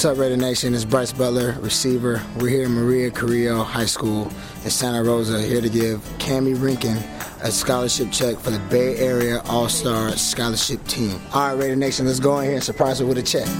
What's up, Raider Nation? It's Bryce Butler, receiver. We're here in Maria Carrillo High School in Santa Rosa, here to give Cami Rankin a scholarship check for the Bay Area All-Star Scholarship Team. All right, Raider Nation, let's go in here and surprise her with a check.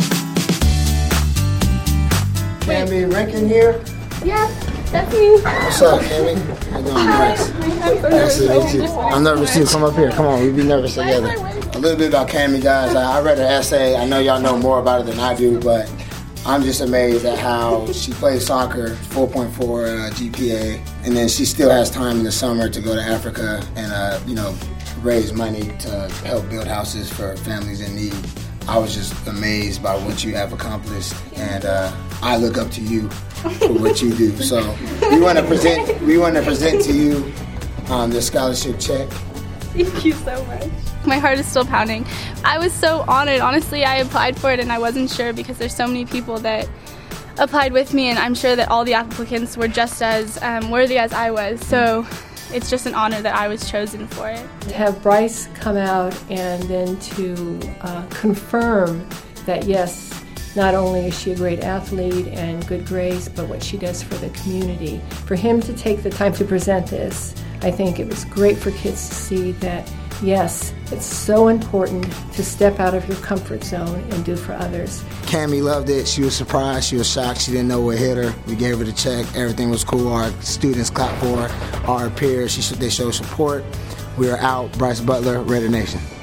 Cami Rankin here? Yeah, that's me. What's up, Cami? How you doing, Bryce? Nice to meet you. I'm nervous too. Come up here. Come on, we be nervous together. A little bit about Cami, guys. I read her essay. I know y'all know more about it than I do, but I'm just amazed at how she plays soccer, 4.4 GPA, and then she still has time in the summer to go to Africa and raise money to help build houses for families in need. I was just amazed by what you have accomplished, and I look up to you for what you do. So we want to present to you the scholarship check. Thank you so much. My heart is still pounding. I was so honored. Honestly, I applied for it and I wasn't sure because there's so many people that applied with me, and I'm sure that all the applicants were just as worthy as I was. So it's just an honor that I was chosen for it. To have Bryce come out and then to confirm that yes, not only is she a great athlete and good grades, but what she does for the community. For him to take the time to present this, I think it was great for kids to see that yes, it's so important to step out of your comfort zone and do for others. Cami loved it. She was surprised. She was shocked. She didn't know what hit her. We gave her the check. Everything was cool. Our students clapped for her. Our peers, they showed support. We are out. Bryce Butler, Raider Nation.